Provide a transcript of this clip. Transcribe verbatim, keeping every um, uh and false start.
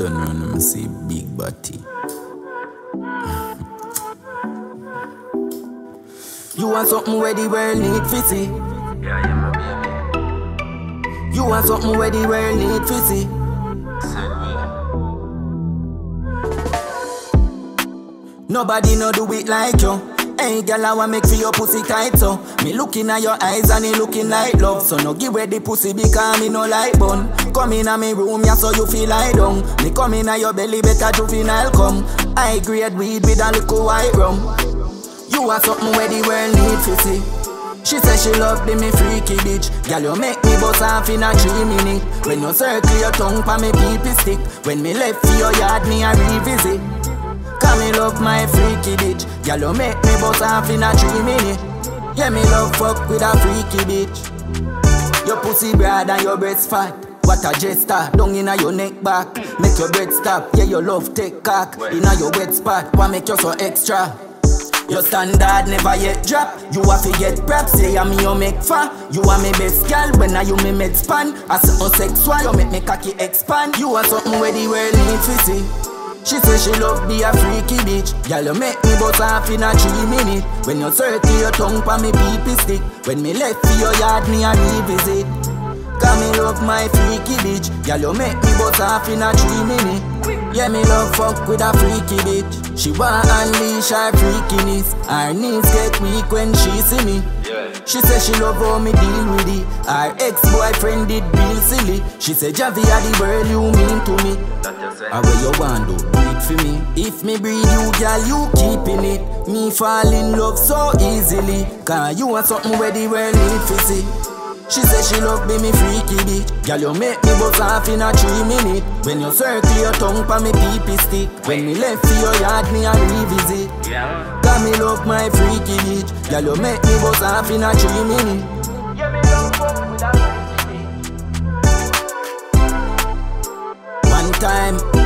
turn around and see big body. You want something where the world need to see? Yeah, yeah, my baby. You want something where the world need to see? Nobody no do it like you. Hey girl, I want make for your pussy tight so. Me looking at your eyes and it looking like love. So no give away the pussy because me no like bun. Come in a me room, yeah, so you feel like down. Me come in at your belly, better juvenile come. I grade weed with a little white rum. You want something where the world need to see? She says she love be me freaky bitch. Girl, you make me bust off in a three minute. When you circle your tongue pa me pee-pee stick. When me left for your yard, me a revisit. Cause me love my freaky bitch. Girl, you make me bust off in a three minute. Yeah, me love fuck with a freaky bitch. Your pussy broad and your breast fat. What a jester, down inna your neck back. Make your breath stop, yeah, your love take cock. Inna your wet spot, what make you so extra? Your standard never yet drop. You have to get prep, say I'm your make fa. You are my best girl, when I you me med span. As no sexual, you make me cocky expand. You are something where the world need to see. She say she love be a freaky bitch. Girl, you make me bust off in a three minute. When you circle your tongue pa me pee-pee stick. When me left for your yard, me a revisit. Cause me love my freaky bitch. Girl, you make me bust off in a three minute. Yeah, me love fuck with a freaky bitch. She want unleash her freakiness. Her knees get weak when she see me. Yeah. She say she love how me deal with it. Her ex-boyfriend did real silly. She say Javi are the world you mean to me. Or what you want do, do it for me. If me breed you, girl, you keeping it. Me fall in love so easily. Cause you want something where the world need to see. She say she love be me freaky bitch. Girl, you make me bust off in a three minute. When you circle your tongue pa me pee-pee stick. When me left for your yard, me a revisit. Yeah. Cause me love my freaky bitch. Girl, you make me bust off in a three minute. Yeah, me love fuck with a freaky bitch. One time